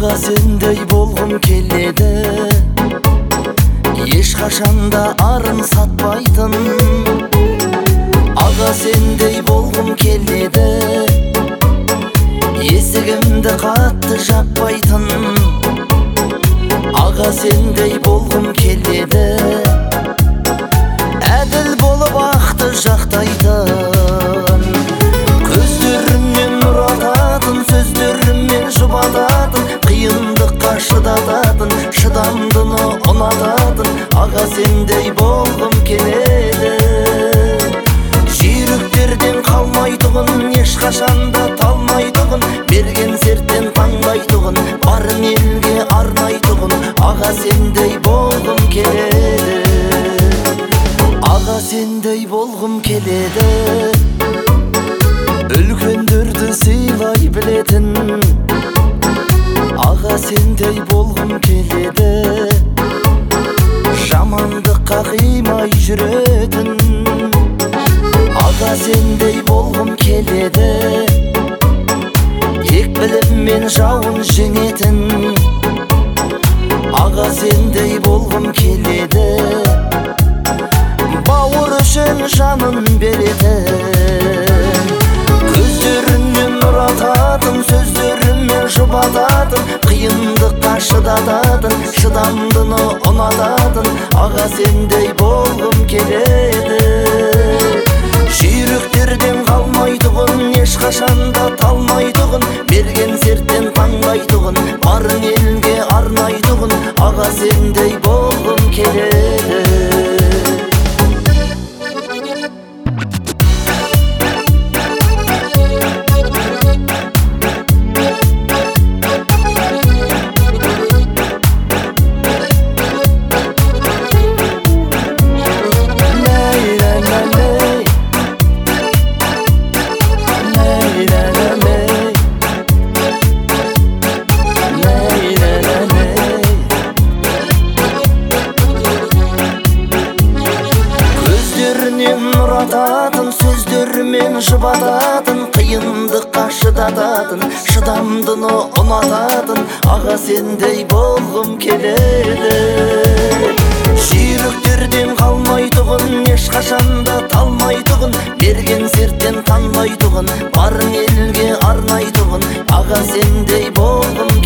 Аға сендей болғым келеді, ешқашанда арын сатпайтын. Аға сендей болғым келеді, есігімді қатты жаппайтын. Аға сендей болғым келеді, әділ болып ақты жақтайтын. Көздеріңнен нұр ататын, сөздеріңмен жұбататын, қиындыққа шыдататын, шыдамдыны ұнататын. Аға сендей болғым келеді, жүйріктерден қалмайтұғын, ешқашанда талмайтұғын, берген серттен таңбайтұғын, барын елге арнайтұғын. Аға сендей болғым келеді, аға сендей болғым келеді, үлкендерді сыйлай білетін. Аға сендей болғым келеді, жамандыққа қимай жүретін. Аға сендей болғым келеді, екпіліммен жауын жеңетін. Аға сендей болғым келеді, бауыр үшін жанын беретін. Көздеріңнен нұр ататын, сөздеріңмен жұбататын, қиындыққа шыдататын, шыдамдыны ұнататын. Аға сендей болғым келеді, жүйріктерден қалмайтұғын, ешқашанда талмайтұғын, берген серттен таңбайтұғын, барын елге арнайтұғын. Аға сендей болғым келеді. Нұр ататын, сөздермен жұбататын, қиындыққа шыдататын, шыдамдыны ұнататын. Аға сендей болғым келеді, жүйріктерден қалмайтұғын, ешқашанда талмайтұғын, берген серттен танбайтұғын, барын елге арнайтұғын. Аға сендей болғым